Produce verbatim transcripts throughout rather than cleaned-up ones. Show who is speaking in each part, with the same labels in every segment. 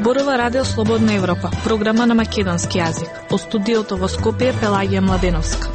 Speaker 1: Зборува Радио Слободна Европа, програма на македонски јазик. Од студиото во Скопје Пелагија Младеновска.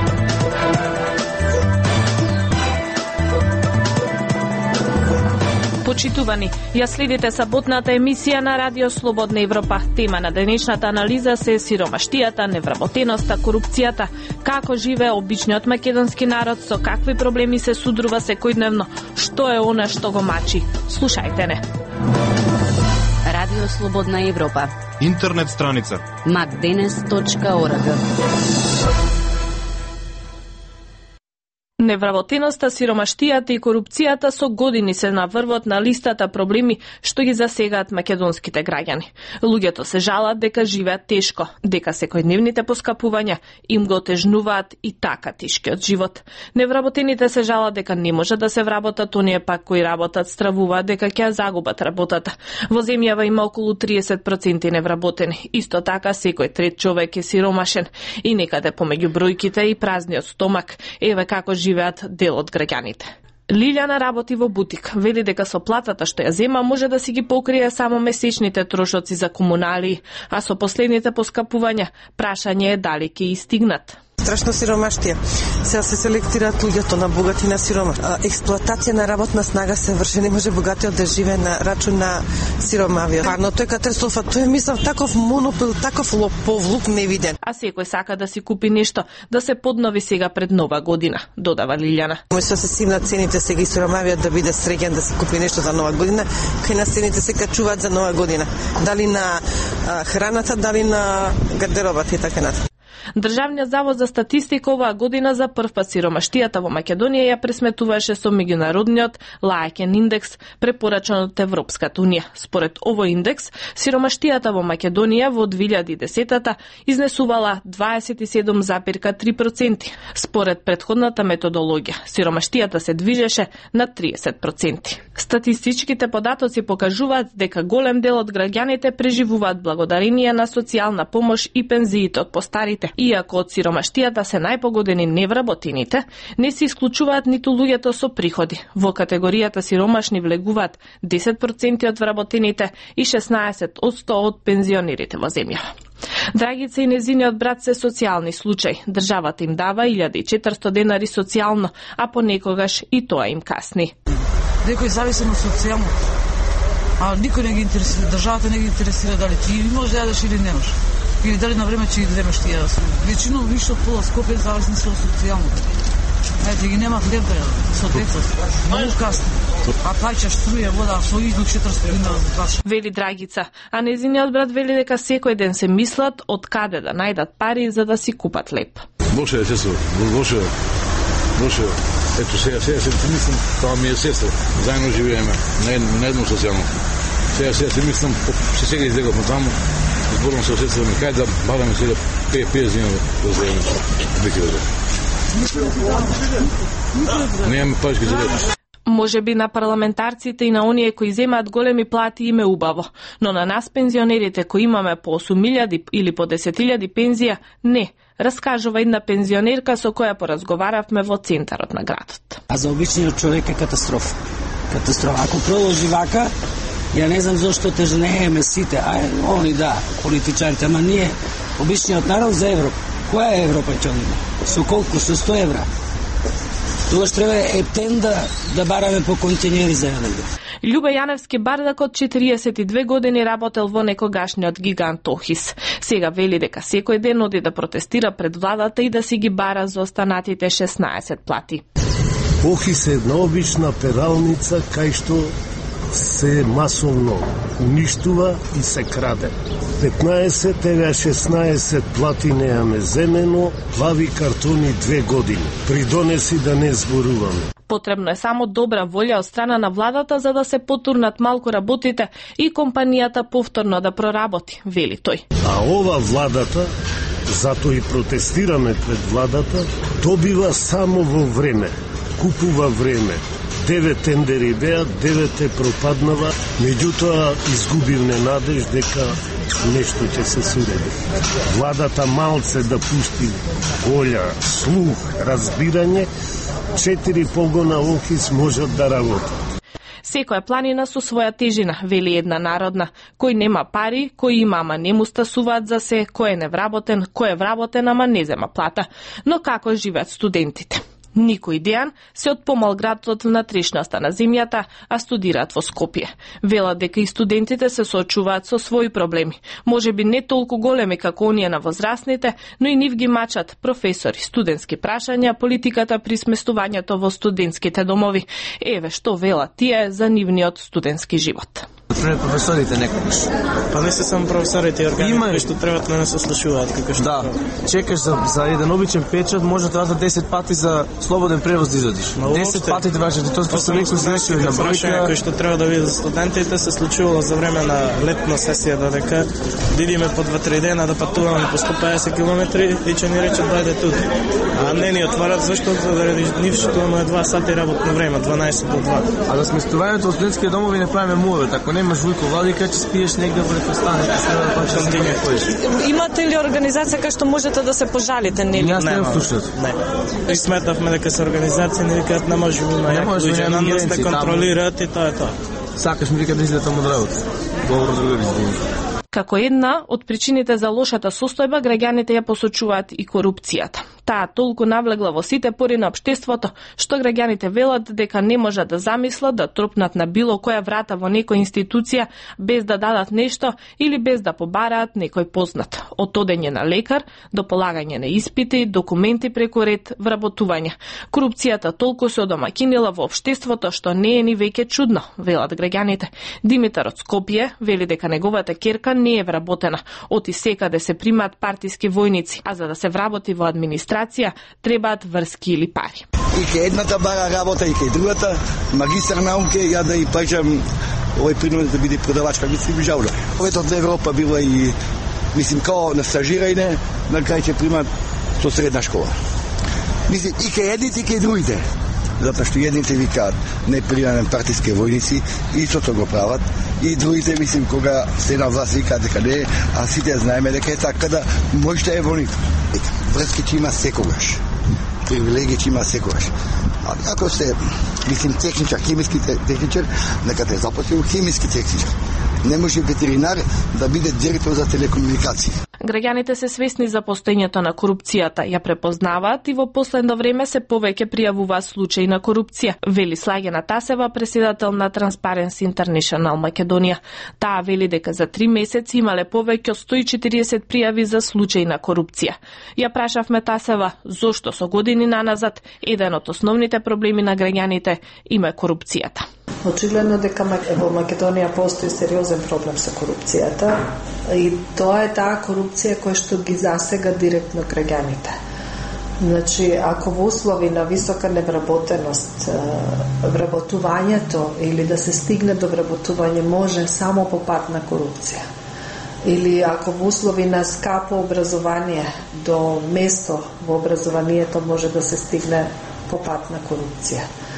Speaker 1: Почитувани, ја следите саботната емисија на Радио Слободна Европа. Тема на денешната анализа се сиромаштијата, невработеноста, корупцијата, како живее обичниот македонски народ, со какви проблеми се судрува секојдневно, што е она што го мачи. Слушајте не.
Speaker 2: Радио Слободна Европа.
Speaker 3: Интернет страница
Speaker 2: макденес точка орг.
Speaker 1: Невработеноста, сиромаштијата и корупцијата со години се на врвот на листата проблеми што ги засегаат македонските граѓани. Луѓето се жалат дека живеат тешко, дека секојдневните поскапувања им го тежнуваат и така тешкиот живот. Невработените се жалат дека не може да се вработат, оние пак кои работат стравуваат дека ќе загубат работата. Во земјава има околу триесет проценти невработени. Исто така секој трет човек е сиромашен и некаде помеѓу бројките и празниот стомак. Еве како живеат дел од граѓаните. Лилјана работи во бутик. Вели дека со платата што ја зема може да си ги покрие само месечните трошоци за комунали, а со последните поскапувања прашање е дали ќе и стигнат.
Speaker 4: Страшно сиромаштија. Сега се селектираат луѓето на богати и на сиромаши. Експлоатација на работна снага се врши, не може богатиот да живее на рачун на сиромавиот. Парно тој катастрофа, тој мислам таков монопол, таков лоповлук невиден.
Speaker 1: А секој сака да си купи нешто, да се поднови сега пред нова година, додава Лилјана.
Speaker 4: Мислам се симнат цените сега и сиромавиот да биде среќен да си купи нешто за нова година, кај нас цените се качуваат за нова година. Дали на а, храната, дали на гардеробата и така натаму.
Speaker 1: Државниот завод за статистика оваа година за прв пат сиромаштијата во Македонија ја пресметуваше со меѓународниот Лајкен индекс препорачан од Европската унија. Според овој индекс, сиромаштијата во Македонија во две илјади и десетата изнесувала дваесет и седум запирка три проценти. Според претходната методологија, сиромаштијата се движеше на триесет проценти. Статистичките податоци покажуваат дека голем дел од граѓаните преживуваат благодарение на социјална помош и пензиите од постарите. Иако од сиромаштијата се најпогодени невработените, не се исклучуваат ниту луѓето со приходи. Во категоријата сиромашни влегуваат десет проценти од вработените и шеснаесет одсто од пензионерите во земјава. Драгица и незиниот брат се социјални случаи. Државата им дава илјада и четиристо денари социјално, а понекогаш и тоа им касни.
Speaker 5: Некој зависен од социјално, а никој не ги интересира, државата не ги интересира дали ти можеш да јадеш или не можеш. Или дали на време ќе ги земеш тие. Веќино виште од пола Скопје зависни се од социјалното. Ете ги нема хлеб со деца. Многу касно. А плаќаш струја, вода, со издух четиристо динара за баш.
Speaker 1: Вели Драгица, а незиниот брат вели дека секој ден се мислат од каде да најдат пари за да си купат леп.
Speaker 6: Лошо е сестро, лошо е. Лошо. Ето сега, сега се мислам, тоа ми е сестра. Заедно живееме на едно социјално. Сега сега се мислам, се сега излеговме таму. Зборам со сестра ми, кај да бараме сега петдесет динара да заедно. Немаме парички за леп.
Speaker 1: Може би на парламентарците и на оние кои земаат големи плати им е убаво, но на нас пензионерите кои имаме по осум илјади или по десет илјади пензија, не, раскажува една пензионерка со која поразговаравме во центарот на градот.
Speaker 7: А за обичниот човек е катастрофа. Катастрофа. Ако продолжи вака, ја не знам зошто тежнееме сите, а они да, политичарите, ама ние, обичниот народ за Европа. Која е Европа ќе одиме? Со колку? Со сто евра? Тогаш треба ептен да, да бараме по континери за јадење.
Speaker 1: Љубе Јаневски бардак од четириесет и две години работел во некогашниот гигант Охис. Сега вели дека секој ден оди да протестира пред владата и да си ги бара за останатите шеснаесет плати.
Speaker 8: Охис е една обична пералница кај што се масовно уништува и се краде. петнаесет, еве шеснаесет плати неаме земено, плави картони две години. Придонеси да не зборуваме.
Speaker 1: Потребно е само добра волја од страна на владата за да се потурнат малку работите и компанијата повторно да проработи, вели тој.
Speaker 8: А ова владата, затоа и протестираме пред владата, добива само во време, купува време. Девет тендери беа, девет е пропаднава, меѓутоа изгубивме надеж дека нешто ќе се суреди. Владата малце да пусти волја, слух, разбирање, четири погона Охис можат да работат.
Speaker 1: Секоја планина со своја тежина, вели една народна. Кој нема пари, кој има, ама не му стасуваат за се, кој е невработен, кој е вработен, ама не зема плата. Но како живеат студентите? Никој Дејан се од помалградот на трешноста на земјата, а студираат во Скопје. Велат дека и студентите се соочуваат со своји проблеми. Може би не толку големи како оние на возрастните, но и нив ги мачат професори, студентски прашања, политиката при сместувањето во студентските домови. Еве што велат тие за нивниот студентски живот.
Speaker 3: Например, професорите некогаш.
Speaker 9: Па не се само професорите и органи
Speaker 3: Има...
Speaker 9: кои што треба да не се слушуваат како што.
Speaker 3: Да. Чекаш за за еден обичен печат, може да требате десет пати за слободен превоз да изодиш. десет пати да важи, тоа што некој завршил на бројка
Speaker 9: кои што треба да видат студентите се случувало за време на летна сесија додека видиме по два-три дена да патуваме по сто педесет километри и че ни речат дојде тука. А не ни отварат зашто заради нив што имаме два сати работно време, дванаесет до два.
Speaker 3: А за сместувањето во студентски домови не правиме муавет. Ако немаш Вујко Владика, че спиеш негде во ресторанот, се да не поеш.
Speaker 10: Имате ли организација кај што можете да се пожалите, нели?
Speaker 3: Јас не слушнат.
Speaker 9: Не. И сметавме дека се организација не викаат не може има луѓе на нас да контролираат и тоа е тоа.
Speaker 3: Сакаш ми вика да излетам од работа. Добро другари, извини.
Speaker 1: Како една од причините за лошата состојба, граѓаните ја посочуваат и корупцијата. Таа толку навлегла во сите пори на општеството, што граѓаните велат дека не можат да замислат да тропнат на било која врата во некоја институција без да дадат нешто или без да побараат некој познат. Од одење на лекар до полагање на испити, документи преку ред, вработување. Корупцијата толку се одомаќинила во општеството што не е ни веќе чудно, велат граѓаните. Димитар од Скопје вели дека неговата керка не е вработена. Оти секаде се примаат партиски војници, а за да се вработи во администрација требаат врски или пари.
Speaker 11: И ке едната бара работа и ке другата, магистар науке, ја да и плаќам овој принуден да биде продавачка, мислим и жауле. Овето од Европа било и, мислим, као на стажирање, на крај ќе примат со средна школа. Мислим, и ке едните и ке другите. Затоа што едните викаат непријанен партиски војници, истото го прават, и другите, мислим, кога се на власт викаат дека не, а сите знаеме дека е така да можете е во нив. Врски ќе има секогаш, привилегии ќе има секогаш. А ако сте, мислим, техничар, хемиски техничар, нека те запослил хемиски техничар. Не може ветеринар да биде директор за телекомуникации.
Speaker 1: Граѓаните се свесни за постоењето на корупцијата, ја препознаваат и во последно време се повеќе пријавуваат случаи на корупција, вели Слагена Тасева, преседател на Transparency International Македонија. Таа вели дека за три месеци имале повеќе од сто и четириесет пријави за случаи на корупција. Ја прашавме Тасева зошто со години наназад еден од основните проблеми на граѓаните има корупцијата.
Speaker 12: Очигледно дека во Македонија постои сериозен проблем со корупцијата и тоа е таа корупција која што ги засега директно граѓаните. Значи, ако во услови на висока невработеност, вработувањето или да се стигне до вработување може само по пат на корупција. Или ако во услови на скапо образование до место во образованието може да се стигне по пат на корупција.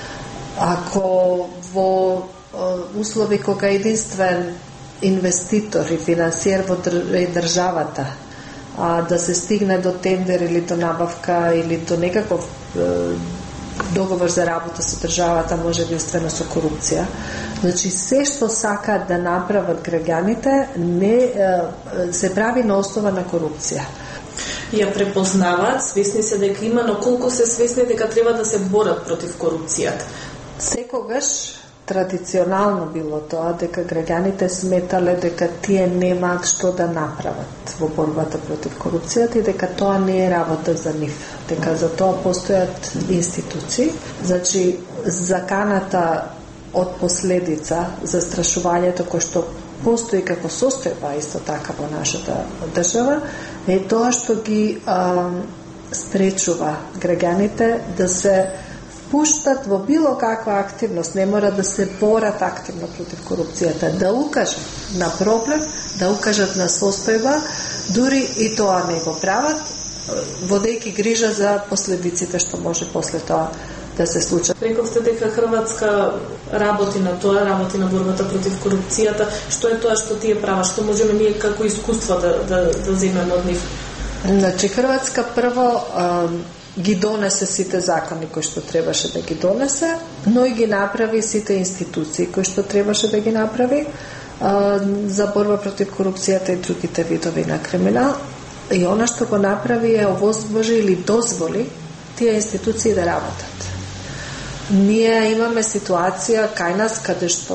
Speaker 12: Ако во услови кога единствен инвеститор и финансиер во државата, а да се стигне до тендер или до набавка или до некаков е, договор за работа со државата може единствено со корупција. Значи, се што сакаат да направат граѓаните не е, се прави на основа на корупција.
Speaker 1: Ја препознаваат, свесни се дека има, но колку се свесни дека треба да се борат против корупцијата?
Speaker 12: Секогаш традиционално било тоа дека граѓаните сметале дека тие немаат што да направат во борбата против корупцијата и дека тоа не е работа за нив, дека за тоа постојат институции. Значи, заканата од последица застрашувањето кој што постои како состојба исто така во нашата држава е тоа што ги а, спречува граѓаните да се пуштат во било каква активност, не мора да се борат активно против корупцијата, да укажат на проблем, да укажат на состојба, дури и тоа не го прават, водејќи грижа за последиците што може после тоа да се случат.
Speaker 1: Рековте дека Хрватска работи на тоа, работи на борбата против корупцијата. Што е тоа што тие прават? Што можеме ние како искуство да, да, да земеме од нив?
Speaker 12: Значи, Хрватска прво ги донесе сите закони кои што требаше да ги донесе, но и ги направи сите институции кои што требаше да ги направи а, за борба против корупцијата и другите видови на криминал. И она што го направи е овозможи или дозволи тие институции да работат. Ние имаме ситуација кај нас каде што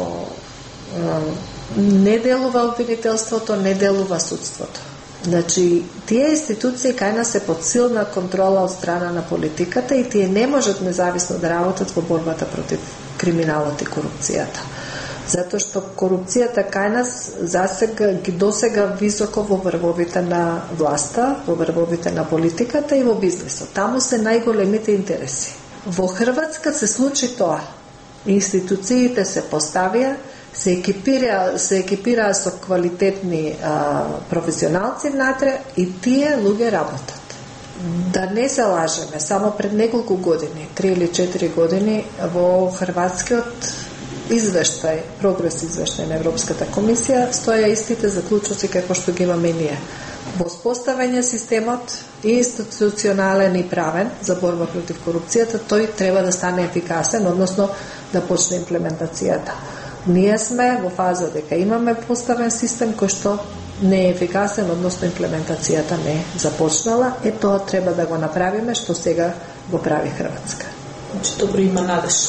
Speaker 12: а, не делува обвинителството, не делува судството. Значи, тие институции кај нас се под силна контрола од страна на политиката и тие не можат независно да работат во борбата против криминалот и корупцијата. Затоа што корупцијата кај нас засега ги досега високо во врвовите на власта, во врвовите на политиката и во бизнисот. Таму се најголемите интереси. Во Хрватска се случи тоа. Институциите се поставија, се екипира, се екипираа со квалитетни а, професионалци внатре и тие луѓе работат. Да не се лажеме, само пред неколку години, три или четири години, во Хрватскиот извештај, прогрес извештај на Европската комисија, стоја истите заклучоци како што ги имаме и ние. Во споставање системот и институционален и правен за борба против корупцијата, тој треба да стане ефикасен, односно да почне имплементацијата. Ние сме во фаза дека имаме поставен систем кој што не е ефикасен, односно имплементацијата не е започнала. Е, тоа треба да го направиме, што сега го прави Хрватска.
Speaker 1: Значи, добро има надеж.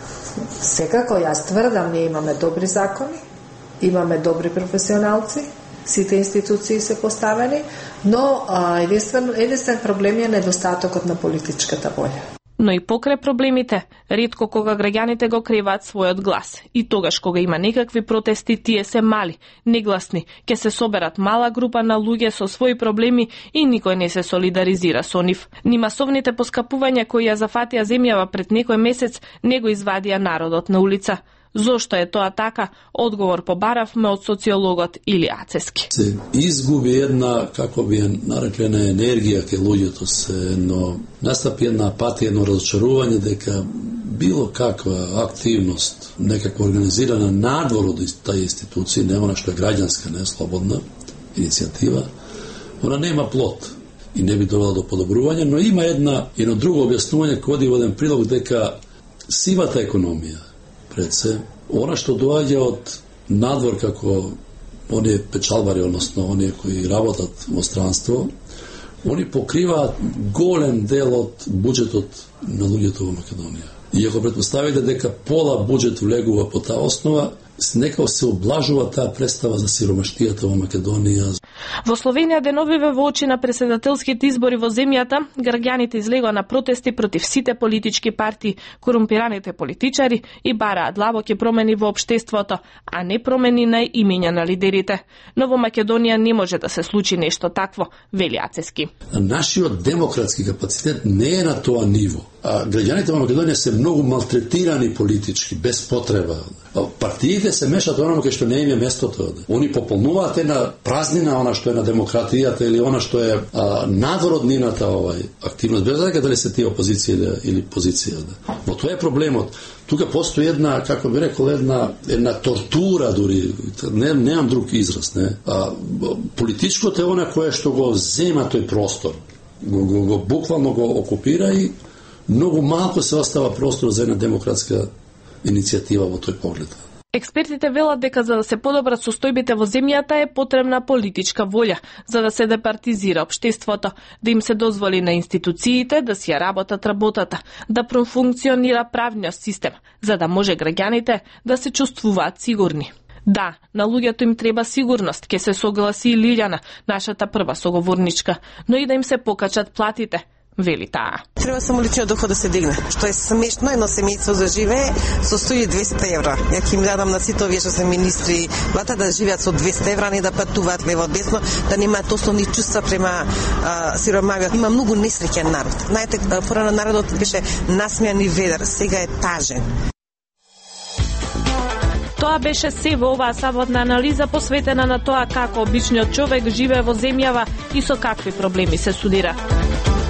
Speaker 12: Секако, јас тврдам, ние имаме добри закони, имаме добри професионалци, сите институции се поставени, но а, единствен, единствен проблем е недостатокот на политичката воља.
Speaker 1: Но и покрај проблемите, ретко кога граѓаните го криваат својот глас. И тогаш кога има некакви протести, тие се мали, негласни, ќе се соберат мала група на луѓе со своји проблеми и никој не се солидаризира со нив. Ни масовните поскапувања кои ја зафатија земјава пред некој месец не го извадија народот на улица. Зошто е тоа така? Одговор побаравме од социологот Или Ацески.
Speaker 13: Се изгуби една, како би ја нареклена, енергија кај луѓето се, но настапи една апатија, едно разочарување дека било каква активност, некаква организирана надвор од тај институција, не она што е граѓанска, не слободна иницијатива, она нема плод и не би довела до подобрување, но има една, едно друго објаснување кој оди во еден прилог дека сивата економија, пред се, она што доаѓа од надвор како оние печалбари, односно оние кои работат во странство, они покриваат голем дел од буџетот на луѓето во Македонија. И ако претпоставите дека пола буџет влегува по таа основа, некако се облажува таа представа за сиромаштијата во Македонија.
Speaker 1: Во Словенија деновиве во очи на претседателските избори во земјата, граѓаните излегоа на протести против сите политички партии, корумпираните политичари и бараат длабоки промени во општеството, а не промени на имиња на лидерите. Но во Македонија не може да се случи нешто такво, вели Ацески.
Speaker 13: Нашиот демократски капацитет не е на тоа ниво. А граѓаните во Македонија се многу малтретирани политички, без потреба. Партиите се мешат онома кај што не им е местото. Они пополнуваат една празнина, она што е на демократијата или она што е а, надвор од нивната овај активност, без дека дали се тие опозиција или, или позиција. Да. Но тоа е проблемот. Тука постои една, како би рекол, една една тортура дури, не немам друг израз, не. А, политичкото е она кое што го зема тој простор. Го, го, го буквално го окупира и многу малку се остава простор за една демократска иницијатива во тој поглед.
Speaker 1: Експертите велат дека за да се подобрат состојбите во земјата е потребна политичка волја, за да се департизира општеството, да им се дозволи на институциите да си ја работат работата, да профункционира правниот систем, за да може граѓаните да се чувствуваат сигурни. Да, на луѓето им треба сигурност, ке се согласи и Лилјана, нашата прва соговорничка, но и да им се покачат платите, вели таа.
Speaker 4: Треба само личниот доход да се дигне, што е смешно, едно семејство да живее со сто и двесте евра. Ја ќе им дадам на сите овие што се министри, плата да живеат со двесте евра, не да патуваат лево десно, да немаат основни чувства према а, сиромавиот. Има многу несреќен народ. Знаете, порано народот беше насмејан и ведар, сега е тажен.
Speaker 1: Тоа беше се во оваа саботна анализа посветена на тоа како обичниот човек живее во земјава и со какви проблеми се судира.